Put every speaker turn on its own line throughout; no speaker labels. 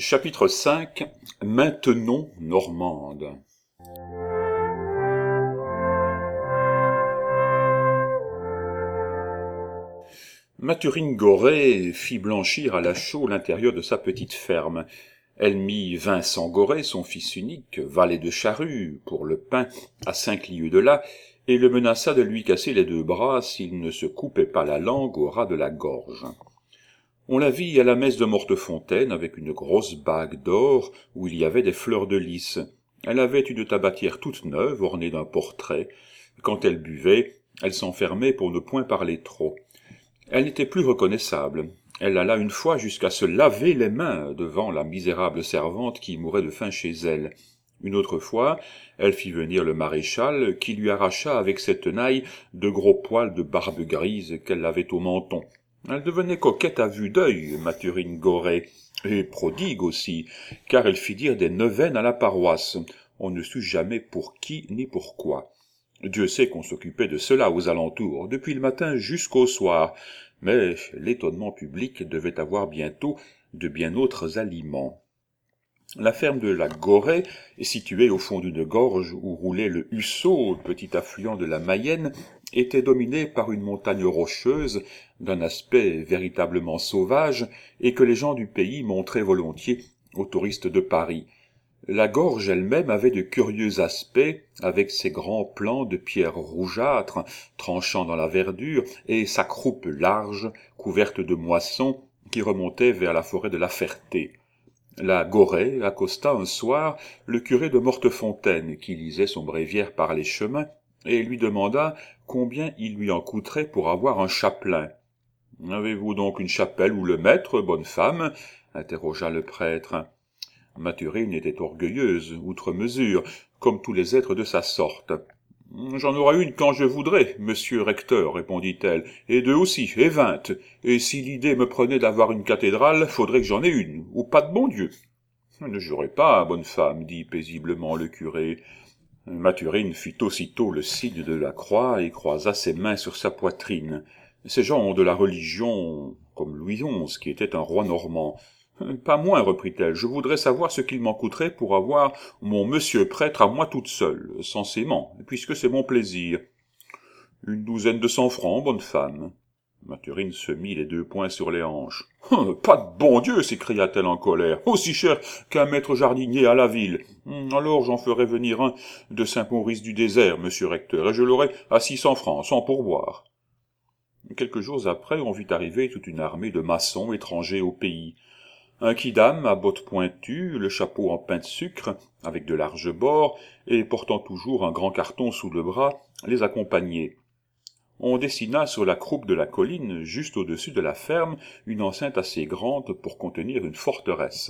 Chapitre 5 Maintenon Normande. Mathurine Gorée fit blanchir à la chaux l'intérieur de sa petite ferme. Elle mit Vincent Gorée, son fils unique, valet de charrue, pour le pain, à 5 lieues de là, et le menaça de lui casser les 2 bras s'il ne se coupait pas la langue au ras de la gorge. On la vit à la messe de Mortefontaine avec une grosse bague d'or où il y avait des fleurs de lys. Elle avait une tabatière toute neuve ornée d'un portrait. Quand elle buvait, elle s'enfermait pour ne point parler trop. Elle n'était plus reconnaissable. Elle alla une fois jusqu'à se laver les mains devant la misérable servante qui mourait de faim chez elle. Une autre fois, elle fit venir le maréchal qui lui arracha avec ses tenailles de gros poils de barbe grise qu'elle avait au menton. Elle devenait coquette à vue d'œil, Mathurine Gorée, et prodigue aussi, car elle fit dire des neuvaines à la paroisse. On ne sut jamais pour qui ni pourquoi. Dieu sait qu'on s'occupait de cela aux alentours, depuis le matin jusqu'au soir, mais l'étonnement public devait avoir bientôt de bien autres aliments. La ferme de la Gorée, située au fond d'une gorge où roulait le Hussot, petit affluent de la Mayenne, était dominée par une montagne rocheuse d'un aspect véritablement sauvage et que les gens du pays montraient volontiers aux touristes de Paris. La gorge elle-même avait de curieux aspects, avec ses grands plans de pierre rougeâtre tranchant dans la verdure et sa croupe large, couverte de moissons, qui remontait vers la forêt de la Ferté. La Gorée accosta un soir le curé de Mortefontaine, qui lisait son bréviaire par les chemins, et lui demanda combien il lui en coûterait pour avoir un chapelain. « Avez-vous donc une chapelle où le mettre, bonne femme ?» interrogea le prêtre. Mathurine était orgueilleuse, outre mesure, comme tous les êtres de sa sorte. « J'en aurai une quand je voudrai, monsieur recteur, répondit-elle, et 2 aussi, et 20, et si l'idée me prenait d'avoir une cathédrale, faudrait que j'en aie une, ou pas de bon Dieu. »« Ne jurez pas, bonne femme, dit paisiblement le curé. » Mathurine fit aussitôt le signe de la croix et croisa ses mains sur sa poitrine. Ces gens ont de la religion, comme Louis XI, qui était un roi normand. « Pas moins, reprit-elle, je voudrais savoir ce qu'il m'en coûterait pour avoir mon monsieur prêtre à moi toute seule, censément, puisque c'est mon plaisir. »« Une 12aine de 100 francs, bonne femme. » Mathurine se mit les 2 poings sur les hanches. « Pas de bon Dieu !» s'écria-t-elle en colère. « Aussi cher qu'un maître jardinier à la ville. Alors j'en ferai venir un de Saint-Maurice du désert, monsieur recteur, et je l'aurai à 600 francs, sans pourboire. » Quelques jours après, on vit arriver toute une armée de maçons étrangers au pays. Un quidam à bottes pointues, le chapeau en pain de sucre, avec de larges bords, et portant toujours un grand carton sous le bras, les accompagnait. On dessina sur la croupe de la colline, juste au-dessus de la ferme, une enceinte assez grande pour contenir une forteresse.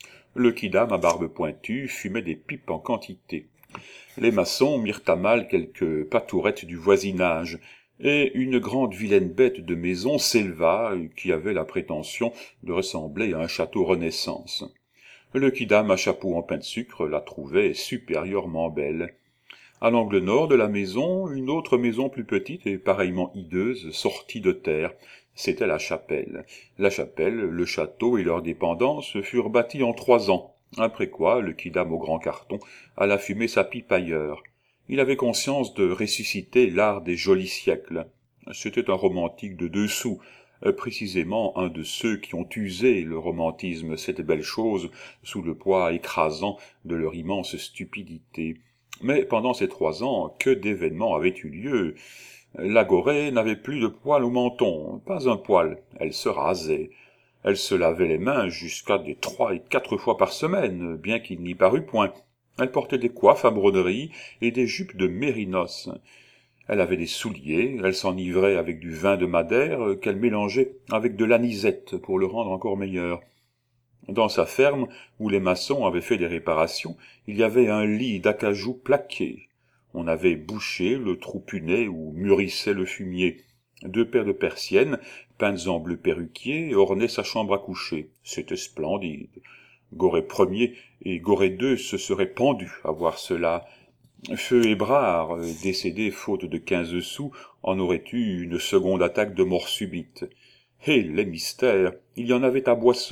Le quidam à barbe pointue fumait des pipes en quantité. Les maçons mirent à mal quelques patourettes du voisinage, et une grande vilaine bête de maison s'éleva, qui avait la prétention de ressembler à un château Renaissance. Le quidam à chapeau en pain de sucre la trouvait supérieurement belle. À l'angle nord de la maison, une autre maison plus petite et pareillement hideuse sortit de terre. C'était la chapelle. La chapelle, le château et leurs dépendances furent bâtis en 3 ans, après quoi le quidam au grand carton alla fumer sa pipe ailleurs. Il avait conscience de ressusciter l'art des jolis siècles. C'était un romantique de 2 sous, précisément un de ceux qui ont usé le romantisme, cette belle chose, sous le poids écrasant de leur immense stupidité. Mais pendant ces 3 ans, que d'événements avaient eu lieu. La Gorée n'avait plus de poil au menton, pas un poil, elle se rasait. Elle se lavait les mains jusqu'à des 3 et 4 fois par semaine, bien qu'il n'y parût point. Elle portait des coiffes à broderie et des jupes de mérinos. Elle avait des souliers, elle s'enivrait avec du vin de Madère qu'elle mélangeait avec de l'anisette pour le rendre encore meilleur. Dans sa ferme, où les maçons avaient fait des réparations, il y avait un lit d'acajou plaqué. On avait bouché le trou punais où mûrissait le fumier. 2 paires de persiennes, peintes en bleu perruquier, ornaient sa chambre à coucher. C'était splendide. Gorée Ier et Gorée II se seraient pendus à voir cela. Feu Hébrard, décédé faute de 15 sous, en aurait eu une seconde attaque de mort subite. Et les mystères, il y en avait à Boisseau,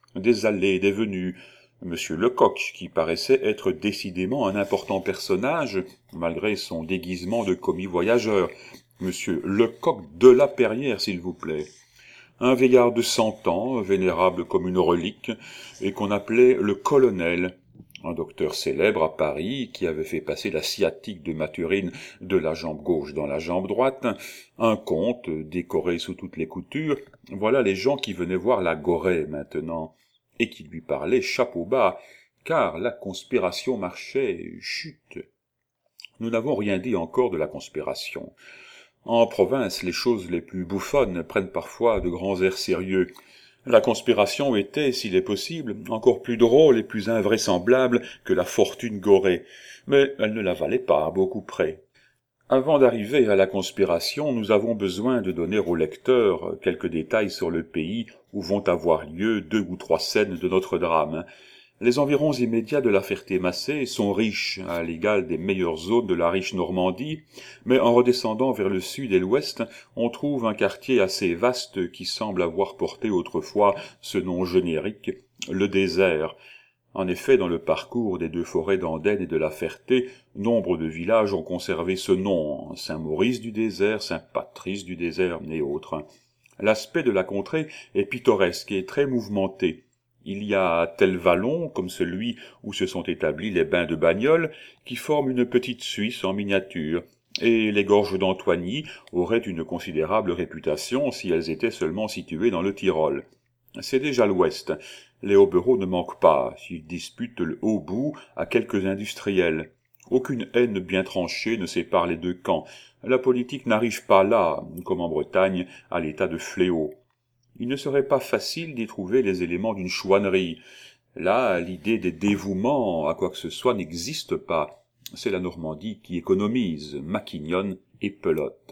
des allées, des venues. Monsieur Lecoq, qui paraissait être décidément un important personnage, malgré son déguisement de commis voyageur. Monsieur Lecoq de la Perrière, s'il vous plaît. Un vieillard de 100 ans, vénérable comme une relique, et qu'on appelait le colonel, un docteur célèbre à Paris, qui avait fait passer la sciatique de Mathurine de la jambe gauche dans la jambe droite, un comte, décoré sous toutes les coutures, voilà les gens qui venaient voir la Gorée maintenant, et qui lui parlaient chapeau bas, car la conspiration marchait, chut. Nous n'avons rien dit encore de la conspiration. En province, les choses les plus bouffonnes prennent parfois de grands airs sérieux. La conspiration était, s'il est possible, encore plus drôle et plus invraisemblable que la fortune Gorée, mais elle ne la valait pas à beaucoup près. Avant d'arriver à la conspiration, nous avons besoin de donner au lecteur quelques détails sur le pays où vont avoir lieu 2 ou 3 scènes de notre drame. Les environs immédiats de la Ferté-Macé sont riches, à l'égal des meilleures zones de la riche Normandie, mais en redescendant vers le sud et l'ouest, on trouve un quartier assez vaste qui semble avoir porté autrefois ce nom générique, le désert. En effet, dans le parcours des 2 forêts d'Andenne et de la Ferté, nombre de villages ont conservé ce nom, Saint-Maurice du désert, Saint-Patrice du désert et autres. L'aspect de la contrée est pittoresque et très mouvementé. Il y a tel vallon, comme celui où se sont établis les bains de Bagnoles, qui forment une petite Suisse en miniature, et les gorges d'Antoigny auraient une considérable réputation si elles étaient seulement situées dans le Tyrol. C'est déjà l'ouest. Les Hobereaux ne manquent pas, s'ils disputent le haut bout à quelques industriels. Aucune haine bien tranchée ne sépare les 2 camps. La politique n'arrive pas là, comme en Bretagne, à l'état de fléau. Il ne serait pas facile d'y trouver les éléments d'une chouannerie. Là, l'idée des dévouements à quoi que ce soit n'existe pas. C'est la Normandie qui économise, maquignonne et pelote.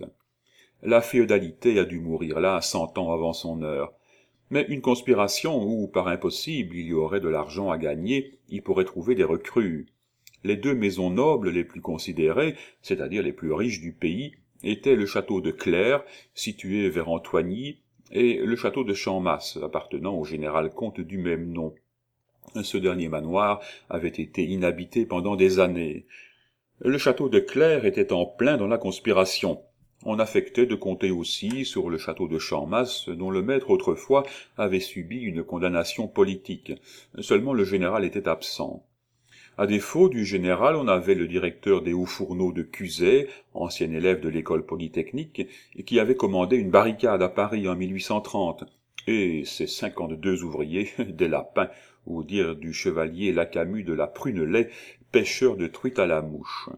La féodalité a dû mourir là 100 ans avant son heure. Mais une conspiration où, par impossible, il y aurait de l'argent à gagner, y pourrait trouver des recrues. Les 2 maisons nobles les plus considérées, c'est-à-dire les plus riches du pays, étaient le château de Clerc, situé vers Antoigny, et le château de Champmasse, appartenant au général comte du même nom. Ce dernier manoir avait été inhabité pendant des années. Le château de Clerc était en plein dans la conspiration. On affectait de compter aussi sur le château de Champmasse, dont le maître autrefois avait subi une condamnation politique. Seulement le général était absent. À défaut du général, on avait le directeur des hauts-fourneaux de Cuzet, ancien élève de l'école polytechnique, et qui avait commandé une barricade à Paris en 1830, et ses 52 ouvriers, des lapins, ou dire du chevalier Lacamus de la Prunelay, pêcheur de truites à la mouche.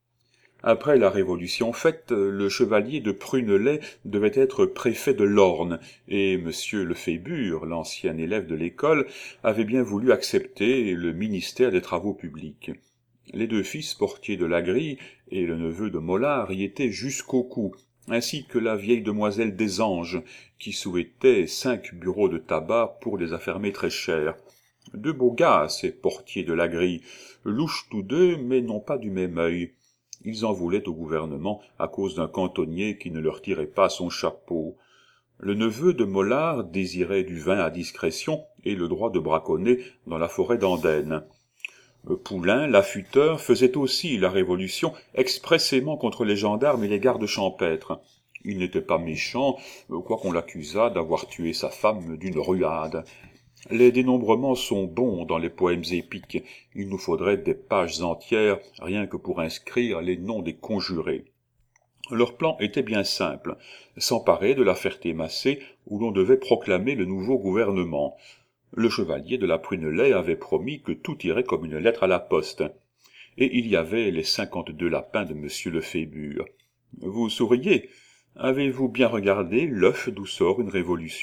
Après la Révolution faite, le chevalier de Prunelay devait être préfet de l'Orne, et monsieur Lefébure, l'ancien élève de l'école, avait bien voulu accepter le ministère des Travaux publics. Les 2 fils portiers de la grille et le neveu de Molard y étaient jusqu'au cou, ainsi que la vieille demoiselle des Anges, qui souhaitait 5 bureaux de tabac pour les affermer très cher. 2 beaux gars, ces portiers de la grille, louches tous 2, mais non pas du même œil. Ils en voulaient au gouvernement à cause d'un cantonnier qui ne leur tirait pas son chapeau. Le neveu de Molard désirait du vin à discrétion et le droit de braconner dans la forêt d'Andenne. Poulain, l'affûteur, faisait aussi la révolution expressément contre les gendarmes et les gardes champêtres. Il n'était pas méchant, quoiqu'on l'accusât d'avoir tué sa femme d'une ruade. Les dénombrements sont bons dans les poèmes épiques. Il nous faudrait des pages entières rien que pour inscrire les noms des conjurés. Leur plan était bien simple, s'emparer de la Ferté-Macé où l'on devait proclamer le nouveau gouvernement. Le chevalier de la Prunelay avait promis que tout irait comme une lettre à la poste. Et il y avait les 52 lapins de monsieur Lefébure. Vous souriez. Avez-vous bien regardé l'œuf d'où sort une révolution ?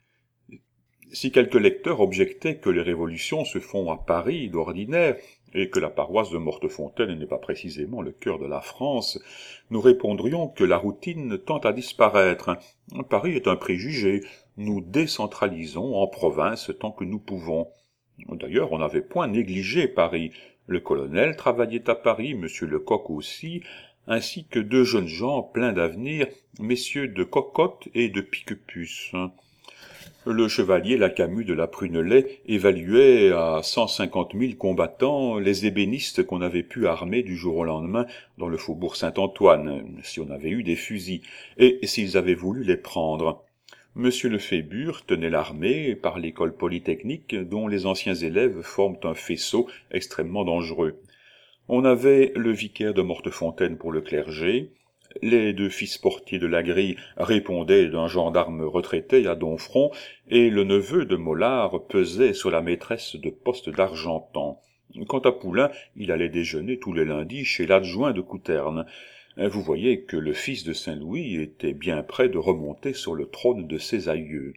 Si quelques lecteurs objectaient que les révolutions se font à Paris d'ordinaire, et que la paroisse de Mortefontaine n'est pas précisément le cœur de la France, nous répondrions que la routine tend à disparaître. Paris est un préjugé. Nous décentralisons en province tant que nous pouvons. D'ailleurs, on n'avait point négligé Paris. Le colonel travaillait à Paris, monsieur Lecoq aussi, ainsi que 2 jeunes gens pleins d'avenir, messieurs de Cocotte et de Piquepus. Le chevalier Lacamus de la Prunelay évaluait à 150 000 combattants les ébénistes qu'on avait pu armer du jour au lendemain dans le faubourg Saint-Antoine, si on avait eu des fusils, et s'ils avaient voulu les prendre. Monsieur Lefébure tenait l'armée par l'école polytechnique dont les anciens élèves forment un faisceau extrêmement dangereux. On avait le vicaire de Mortefontaine pour le clergé, les 2 fils portiers de la grille répondaient d'un gendarme retraité à Domfront, et le neveu de Mollard pesait sur la maîtresse de poste d'Argentan. Quant à Poulain, il allait déjeuner tous les lundis chez l'adjoint de Couterne. Vous voyez que le fils de Saint-Louis était bien près de remonter sur le trône de ses aïeux.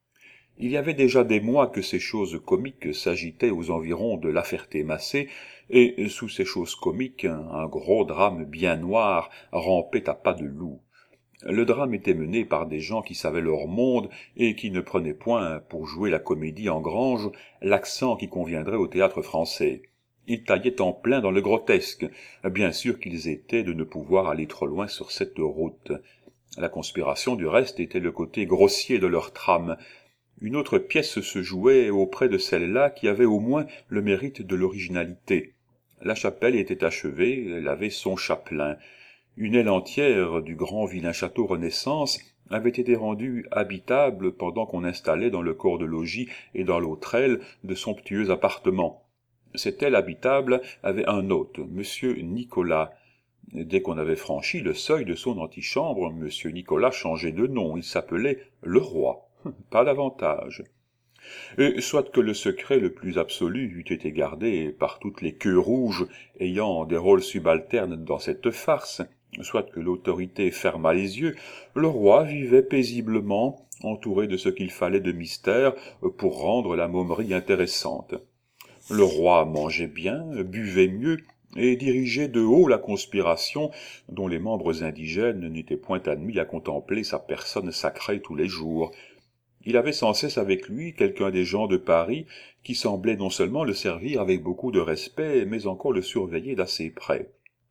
Il y avait déjà des mois que ces choses comiques s'agitaient aux environs de La Ferté-Macé, et sous ces choses comiques, un gros drame bien noir rampait à pas de loup. Le drame était mené par des gens qui savaient leur monde et qui ne prenaient point, pour jouer la comédie en grange, l'accent qui conviendrait au théâtre français. Ils taillaient en plein dans le grotesque, bien sûr qu'ils étaient de ne pouvoir aller trop loin sur cette route. La conspiration, du reste, était le côté grossier de leur trame. Une autre pièce se jouait auprès de celle-là qui avait au moins le mérite de l'originalité. La chapelle était achevée, elle avait son chapelain. Une aile entière du grand vilain château Renaissance avait été rendue habitable pendant qu'on installait dans le corps de logis et dans l'autre aile de somptueux appartements. Cette aile habitable avait un hôte, monsieur Nicolas. Dès qu'on avait franchi le seuil de son antichambre, monsieur Nicolas changeait de nom, il s'appelait le roi. Pas davantage. Et soit que le secret le plus absolu eût été gardé par toutes les queues rouges ayant des rôles subalternes dans cette farce, soit que l'autorité fermât les yeux, le roi vivait paisiblement, entouré de ce qu'il fallait de mystère pour rendre la momerie intéressante. Le roi mangeait bien, buvait mieux, et dirigeait de haut la conspiration dont les membres indigènes n'étaient point admis à contempler sa personne sacrée tous les jours. Il avait sans cesse avec lui quelqu'un des gens de Paris qui semblait non seulement le servir avec beaucoup de respect, mais encore le surveiller d'assez près.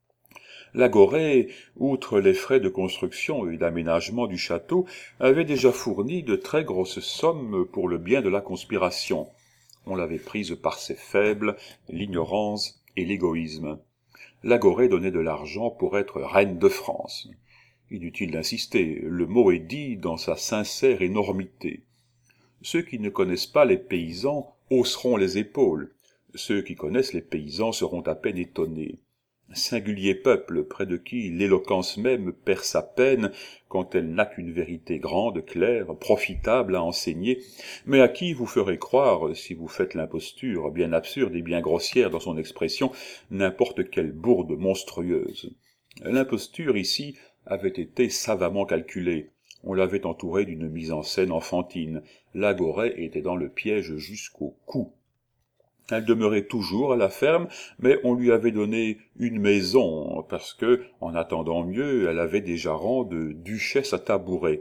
L'Agoré, outre les frais de construction et d'aménagement du château, avait déjà fourni de très grosses sommes pour le bien de la conspiration. On l'avait prise par ses faibles, l'ignorance et l'égoïsme. L'Agoré donnait de l'argent pour être reine de France. Inutile d'insister, le mot est dit dans sa sincère énormité. Ceux qui ne connaissent pas les paysans hausseront les épaules. Ceux qui connaissent les paysans seront à peine étonnés. Singulier peuple, près de qui l'éloquence même perd sa peine quand elle n'a qu'une vérité grande, claire, profitable à enseigner, mais à qui vous ferez croire, si vous faites l'imposture, bien absurde et bien grossière dans son expression, n'importe quelle bourde monstrueuse. L'imposture, ici, avait été savamment calculée. On l'avait entourée d'une mise en scène enfantine. L'Agoré était dans le piège jusqu'au cou. Elle demeurait toujours à la ferme, mais on lui avait donné une maison, parce que, en attendant mieux, elle avait déjà rang de duchesse à tabouret.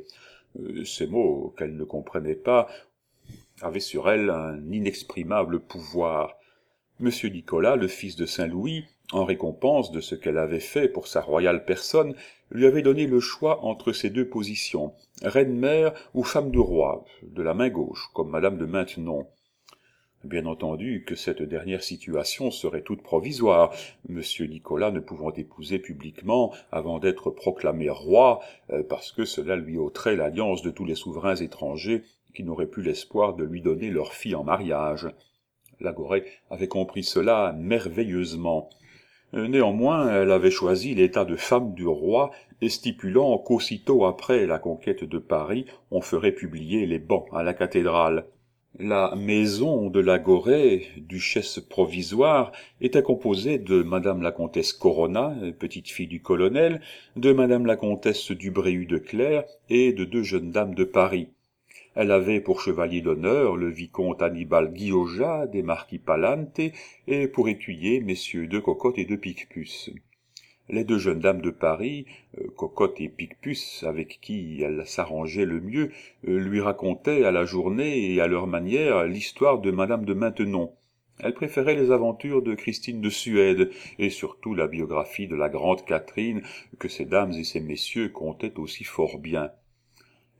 Ces mots, qu'elle ne comprenait pas, avaient sur elle un inexprimable pouvoir. Monsieur Nicolas, le fils de Saint-Louis, en récompense de ce qu'elle avait fait pour sa royale personne, lui avait donné le choix entre ces 2 positions, reine-mère ou femme de roi, de la main gauche, comme madame de Maintenon. Bien entendu que cette dernière situation serait toute provisoire, monsieur Nicolas ne pouvant épouser publiquement avant d'être proclamé roi, parce que cela lui ôterait l'alliance de tous les souverains étrangers qui n'auraient plus l'espoir de lui donner leur fille en mariage. L'Agoré avait compris cela merveilleusement. Néanmoins, elle avait choisi l'état de femme du roi, et stipulant qu'aussitôt après la conquête de Paris, on ferait publier les bans à la cathédrale. La maison de l'Agoré, duchesse provisoire, était composée de madame la comtesse Corona, petite-fille du colonel, de madame la comtesse du Bréhu de Clerc et de 2 jeunes dames de Paris. Elle avait pour chevalier d'honneur le vicomte Annibal Guilloja des marquis Palante et pour écuyer messieurs de Cocotte et de Picpus. Les 2 jeunes dames de Paris, Cocotte et Picpus, avec qui elle s'arrangeait le mieux, lui racontaient à la journée et à leur manière l'histoire de madame de Maintenon. Elle préférait les aventures de Christine de Suède, et surtout la biographie de la grande Catherine, que ces dames et ces messieurs contaient aussi fort bien.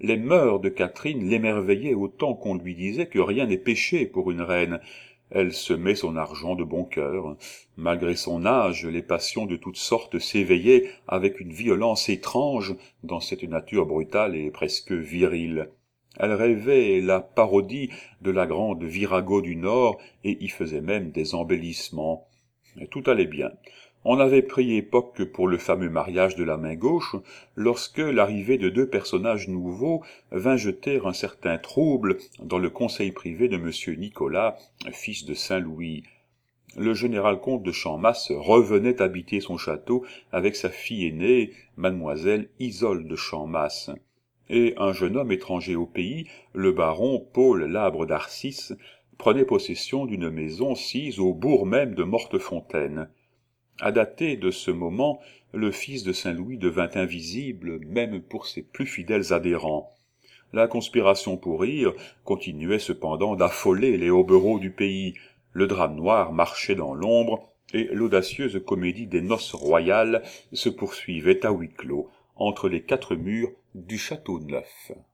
Les mœurs de Catherine l'émerveillaient autant qu'on lui disait que rien n'est péché pour une reine. Elle semait son argent de bon cœur. Malgré son âge, les passions de toutes sortes s'éveillaient avec une violence étrange dans cette nature brutale et presque virile. Elle rêvait la parodie de la grande Virago du Nord et y faisait même des embellissements. Et tout allait bien. On avait pris époque pour le fameux mariage de la main gauche, lorsque l'arrivée de deux personnages nouveaux vint jeter un certain trouble dans le conseil privé de M. Nicolas, fils de Saint-Louis. Le général comte de Champmasse revenait habiter son château avec sa fille aînée, mademoiselle Isolde de Champmasse. Et un jeune homme étranger au pays, le baron Paul Labre d'Arcis, prenait possession d'une maison sise au bourg même de Mortefontaine. À dater de ce moment, le fils de Saint-Louis devint invisible, même pour ses plus fidèles adhérents. La conspiration pour rire continuait cependant d'affoler les hobereaux du pays. Le drame noir marchait dans l'ombre, et l'audacieuse comédie des noces royales se poursuivait à huis clos, entre les quatre murs du château neuf.